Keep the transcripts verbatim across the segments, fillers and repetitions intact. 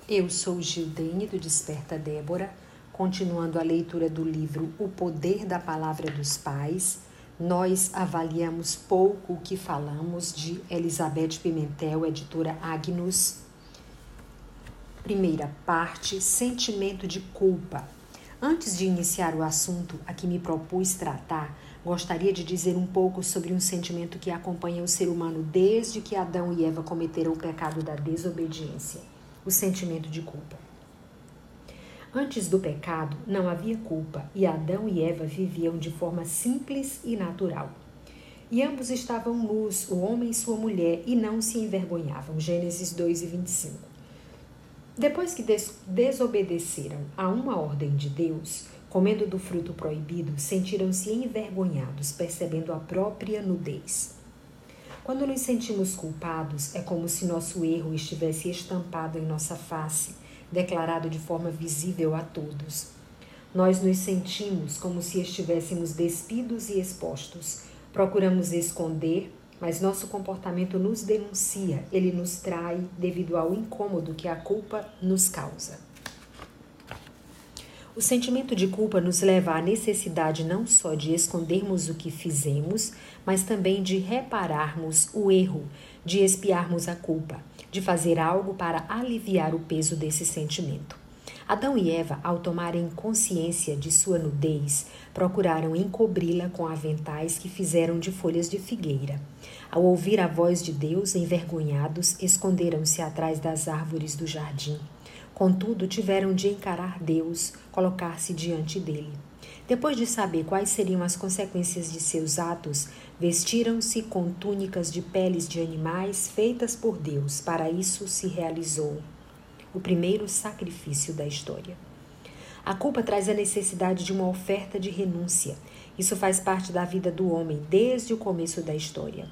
Eu sou Gildene do Desperta Débora, continuando a leitura do livro O Poder da Palavra dos Pais. Nós avaliamos pouco o que falamos, de Elizabeth Pimentel, editora Agnus. Primeira parte, sentimento de culpa. Antes de iniciar o assunto a que me propus tratar, gostaria de dizer um pouco sobre um sentimento que acompanha o ser humano desde que Adão e Eva cometeram o pecado da desobediência. O sentimento de culpa. Antes do pecado, não havia culpa e Adão e Eva viviam de forma simples e natural. E ambos estavam nus, o homem e sua mulher, e não se envergonhavam. Gênesis dois e vinte e cinco. Depois que des- desobedeceram a uma ordem de Deus, comendo do fruto proibido, sentiram-se envergonhados, percebendo a própria nudez. Quando nos sentimos culpados, é como se nosso erro estivesse estampado em nossa face, declarado de forma visível a todos. Nós nos sentimos como se estivéssemos despidos e expostos. Procuramos esconder, mas nosso comportamento nos denuncia, ele nos trai devido ao incômodo que a culpa nos causa. O sentimento de culpa nos leva à necessidade não só de escondermos o que fizemos, mas também de repararmos o erro, de expiarmos a culpa, de fazer algo para aliviar o peso desse sentimento. Adão e Eva, ao tomarem consciência de sua nudez, procuraram encobri-la com aventais que fizeram de folhas de figueira. Ao ouvir a voz de Deus, envergonhados, esconderam-se atrás das árvores do jardim. Contudo, tiveram de encarar Deus, colocar-se diante dele. Depois de saber quais seriam as consequências de seus atos, vestiram-se com túnicas de peles de animais feitas por Deus. Para isso se realizou o primeiro sacrifício da história. A culpa traz a necessidade de uma oferta de renúncia. Isso faz parte da vida do homem desde o começo da história.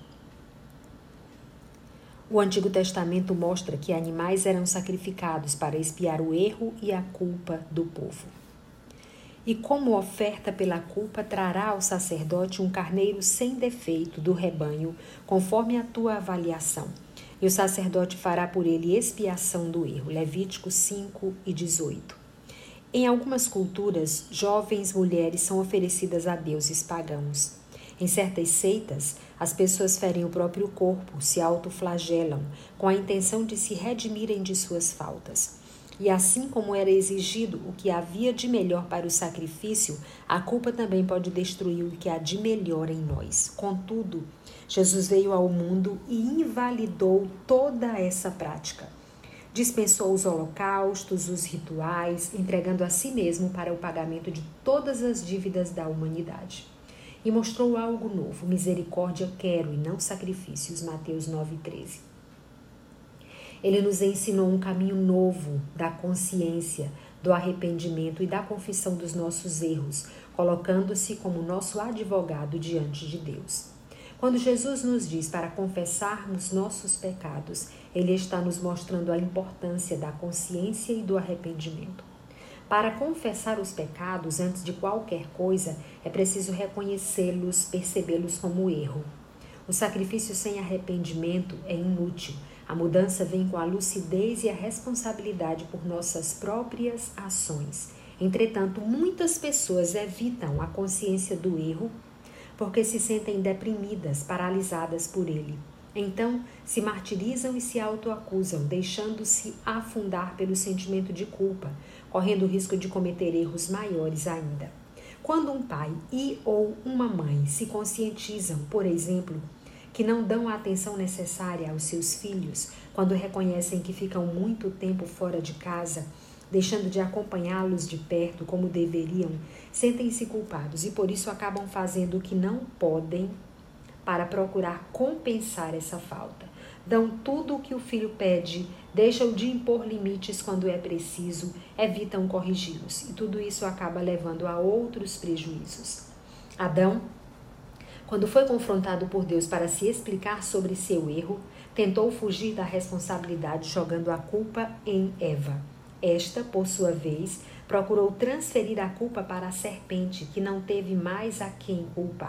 O Antigo Testamento mostra que animais eram sacrificados para expiar o erro e a culpa do povo. E como oferta pela culpa, trará ao sacerdote um carneiro sem defeito do rebanho, conforme a tua avaliação. E o sacerdote fará por ele expiação do erro. Levítico cinco e dezoito. Em algumas culturas, jovens mulheres são oferecidas a deuses pagãos. Em certas seitas, as pessoas ferem o próprio corpo, se autoflagelam, com a intenção de se redimirem de suas faltas. E assim como era exigido o que havia de melhor para o sacrifício, a culpa também pode destruir o que há de melhor em nós. Contudo, Jesus veio ao mundo e invalidou toda essa prática. Dispensou os holocaustos, os rituais, entregando a si mesmo para o pagamento de todas as dívidas da humanidade. E mostrou algo novo, misericórdia quero e não sacrifícios, Mateus nove, treze. Ele nos ensinou um caminho novo da consciência, do arrependimento e da confissão dos nossos erros, colocando-se como nosso advogado diante de Deus. Quando Jesus nos diz para confessarmos nossos pecados, Ele está nos mostrando a importância da consciência e do arrependimento. Para confessar os pecados, antes de qualquer coisa, é preciso reconhecê-los, percebê-los como erro. O sacrifício sem arrependimento é inútil. A mudança vem com a lucidez e a responsabilidade por nossas próprias ações. Entretanto, muitas pessoas evitam a consciência do erro porque se sentem deprimidas, paralisadas por ele. Então, se martirizam e se autoacusam, deixando-se afundar pelo sentimento de culpa, correndo o risco de cometer erros maiores ainda. Quando um pai e ou uma mãe se conscientizam, por exemplo, que não dão a atenção necessária aos seus filhos, quando reconhecem que ficam muito tempo fora de casa, deixando de acompanhá-los de perto como deveriam, sentem-se culpados e por isso acabam fazendo o que não podem para procurar compensar essa falta. Dão tudo o que o filho pede, deixam de impor limites quando é preciso, evitam corrigi-los. E tudo isso acaba levando a outros prejuízos. Adão, quando foi confrontado por Deus para se explicar sobre seu erro, tentou fugir da responsabilidade jogando a culpa em Eva. Esta, por sua vez, procurou transferir a culpa para a serpente, que não teve mais a quem culpar.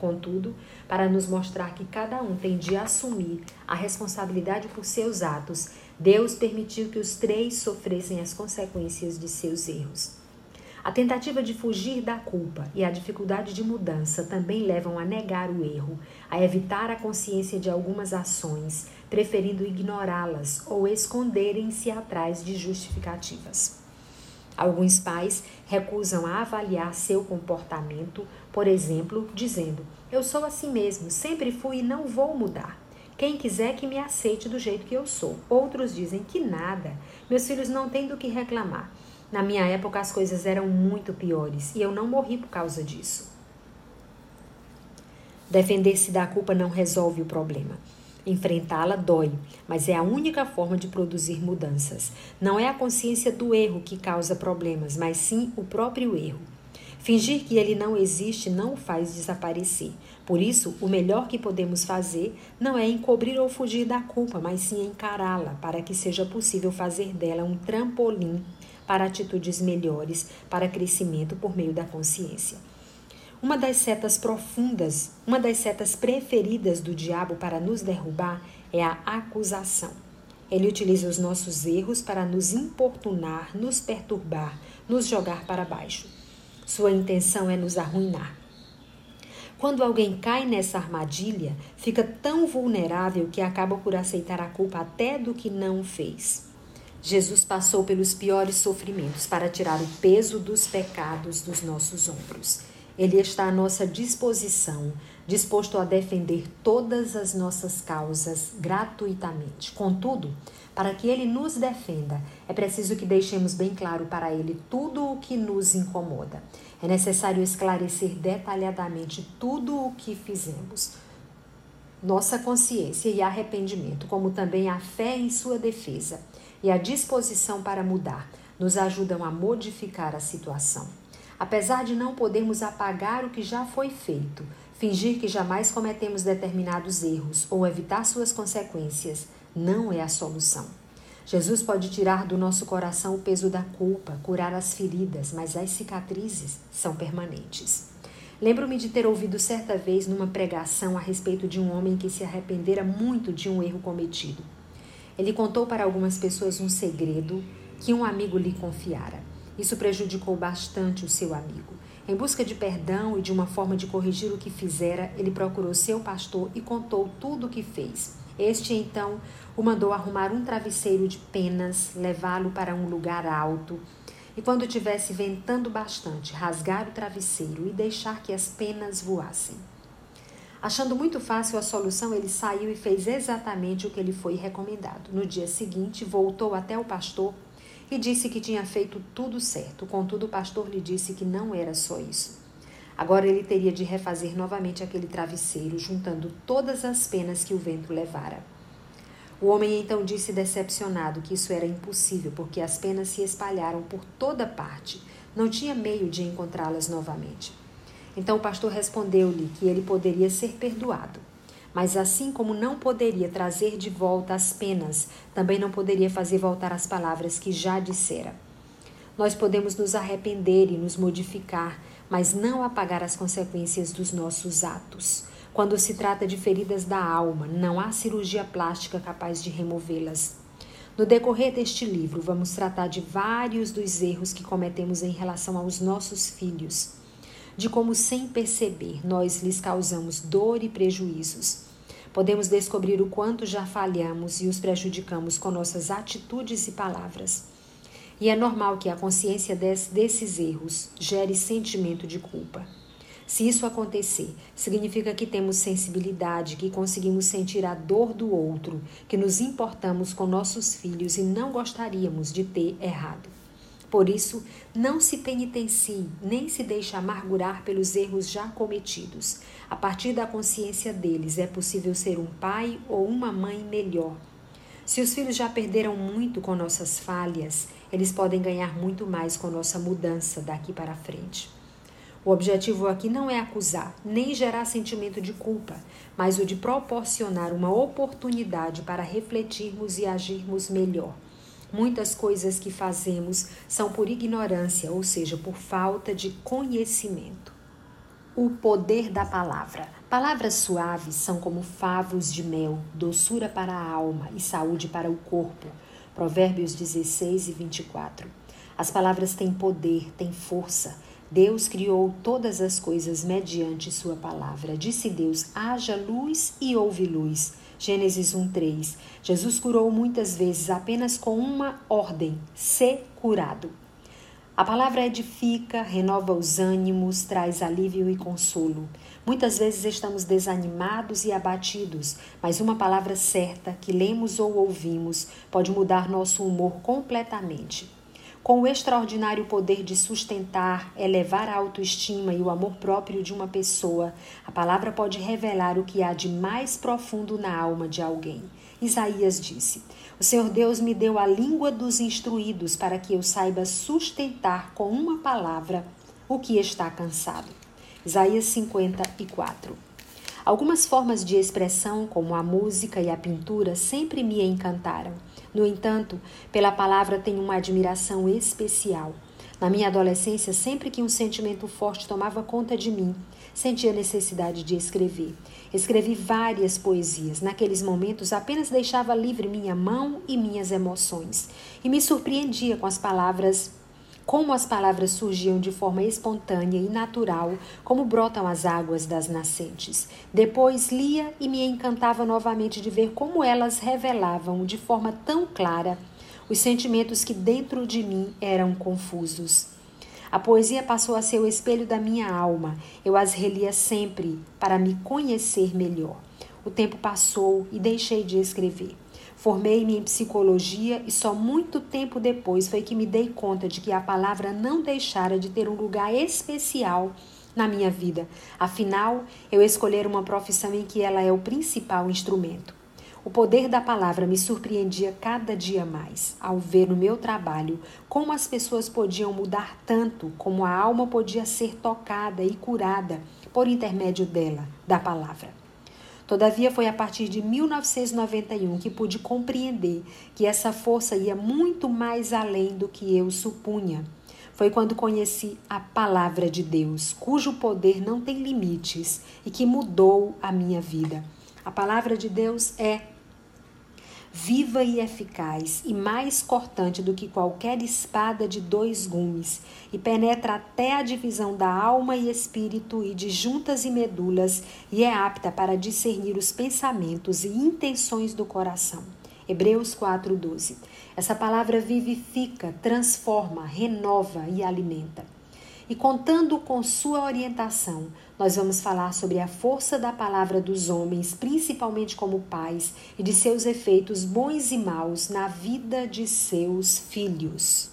Contudo, para nos mostrar que cada um tem de assumir a responsabilidade por seus atos, Deus permitiu que os três sofressem as consequências de seus erros. A tentativa de fugir da culpa e a dificuldade de mudança também levam a negar o erro, a evitar a consciência de algumas ações, preferindo ignorá-las ou esconderem-se atrás de justificativas. Alguns pais recusam a avaliar seu comportamento, por exemplo, dizendo: eu sou assim mesmo, sempre fui e não vou mudar. Quem quiser que me aceite do jeito que eu sou. Outros dizem que nada, meus filhos não têm do que reclamar. Na minha época as coisas eram muito piores e eu não morri por causa disso. Defender-se da culpa não resolve o problema. Enfrentá-la dói, mas é a única forma de produzir mudanças. Não é a consciência do erro que causa problemas, mas sim o próprio erro. Fingir que ele não existe não o faz desaparecer. Por isso, o melhor que podemos fazer não é encobrir ou fugir da culpa, mas sim encará-la, para que seja possível fazer dela um trampolim para atitudes melhores, para crescimento por meio da consciência. Uma das setas profundas, uma das setas preferidas do diabo para nos derrubar é a acusação. Ele utiliza os nossos erros para nos importunar, nos perturbar, nos jogar para baixo. Sua intenção é nos arruinar. Quando alguém cai nessa armadilha, fica tão vulnerável que acaba por aceitar a culpa até do que não fez. Jesus passou pelos piores sofrimentos para tirar o peso dos pecados dos nossos ombros. Ele está à nossa disposição, disposto a defender todas as nossas causas gratuitamente. Contudo, para que ele nos defenda, é preciso que deixemos bem claro para ele tudo o que nos incomoda. É necessário esclarecer detalhadamente tudo o que fizemos. Nossa consciência e arrependimento, como também a fé em sua defesa e a disposição para mudar, nos ajudam a modificar a situação. Apesar de não podermos apagar o que já foi feito, fingir que jamais cometemos determinados erros ou evitar suas consequências, não é a solução. Jesus pode tirar do nosso coração o peso da culpa, curar as feridas, mas as cicatrizes são permanentes. Lembro-me de ter ouvido certa vez numa pregação a respeito de um homem que se arrependera muito de um erro cometido. Ele contou para algumas pessoas um segredo que um amigo lhe confiara. Isso prejudicou bastante o seu amigo. Em busca de perdão e de uma forma de corrigir o que fizera, ele procurou seu pastor e contou tudo o que fez. Este, então, o mandou arrumar um travesseiro de penas, levá-lo para um lugar alto e, quando tivesse ventando bastante, rasgar o travesseiro e deixar que as penas voassem. Achando muito fácil a solução, ele saiu e fez exatamente o que lhe foi recomendado. No dia seguinte, voltou até o pastor e disse que tinha feito tudo certo. Contudo, o pastor lhe disse que não era só isso. Agora ele teria de refazer novamente aquele travesseiro, juntando todas as penas que o vento levara. O homem então disse decepcionado que isso era impossível, porque as penas se espalharam por toda parte. Não tinha meio de encontrá-las novamente. Então o pastor respondeu-lhe que ele poderia ser perdoado. Mas assim como não poderia trazer de volta as penas, também não poderia fazer voltar as palavras que já dissera. Nós podemos nos arrepender e nos modificar, mas não apagar as consequências dos nossos atos. Quando se trata de feridas da alma, não há cirurgia plástica capaz de removê-las. No decorrer deste livro, vamos tratar de vários dos erros que cometemos em relação aos nossos filhos, de como, sem perceber, nós lhes causamos dor e prejuízos. Podemos descobrir o quanto já falhamos e os prejudicamos com nossas atitudes e palavras. E é normal que a consciência desses erros gere sentimento de culpa. Se isso acontecer, significa que temos sensibilidade, que conseguimos sentir a dor do outro, que nos importamos com nossos filhos e não gostaríamos de ter errado. Por isso, não se penitencie, nem se deixe amargurar pelos erros já cometidos. A partir da consciência deles, é possível ser um pai ou uma mãe melhor. Se os filhos já perderam muito com nossas falhas, eles podem ganhar muito mais com nossa mudança daqui para frente. O objetivo aqui não é acusar, nem gerar sentimento de culpa, mas o de proporcionar uma oportunidade para refletirmos e agirmos melhor. Muitas coisas que fazemos são por ignorância, ou seja, por falta de conhecimento. O poder da palavra. Palavras suaves são como favos de mel, doçura para a alma e saúde para o corpo. Provérbios dezesseis e vinte e quatro. As palavras têm poder, têm força. Deus criou todas as coisas mediante sua palavra. Disse Deus, haja luz e houve luz. Gênesis um, três. Jesus curou muitas vezes apenas com uma ordem, ser curado. A palavra edifica, renova os ânimos, traz alívio e consolo. Muitas vezes estamos desanimados e abatidos, mas uma palavra certa que lemos ou ouvimos pode mudar nosso humor completamente. Com o extraordinário poder de sustentar, elevar a autoestima e o amor próprio de uma pessoa, a palavra pode revelar o que há de mais profundo na alma de alguém. Isaías disse, o Senhor Deus me deu a língua dos instruídos para que eu saiba sustentar com uma palavra o que está cansado. Isaías cinquenta e quatro. Algumas formas de expressão, como a música e a pintura, sempre me encantaram. No entanto, pela palavra tenho uma admiração especial. Na minha adolescência, sempre que um sentimento forte tomava conta de mim, sentia necessidade de escrever. Escrevi várias poesias. Naqueles momentos, apenas deixava livre minha mão e minhas emoções. E me surpreendia com as palavras, como as palavras surgiam de forma espontânea e natural, como brotam as águas das nascentes. Depois lia e me encantava novamente de ver como elas revelavam de forma tão clara os sentimentos que dentro de mim eram confusos. A poesia passou a ser o espelho da minha alma. Eu as relia sempre para me conhecer melhor. O tempo passou e deixei de escrever. Formei-me em psicologia e só muito tempo depois foi que me dei conta de que a palavra não deixara de ter um lugar especial na minha vida. Afinal, eu escolher uma profissão em que ela é o principal instrumento. O poder da palavra me surpreendia cada dia mais, ao ver no meu trabalho como as pessoas podiam mudar tanto, como a alma podia ser tocada e curada por intermédio dela, da palavra. Todavia, foi a partir de mil novecentos e noventa e um que pude compreender que essa força ia muito mais além do que eu supunha. Foi quando conheci a palavra de Deus, cujo poder não tem limites e que mudou a minha vida. A palavra de Deus é viva e eficaz e mais cortante do que qualquer espada de dois gumes e penetra até a divisão da alma e espírito e de juntas e medulas e é apta para discernir os pensamentos e intenções do coração. Hebreus quatro, doze. Essa palavra vivifica, transforma, renova e alimenta. E contando com sua orientação, nós vamos falar sobre a força da palavra dos homens, principalmente como pais, e de seus efeitos bons e maus na vida de seus filhos.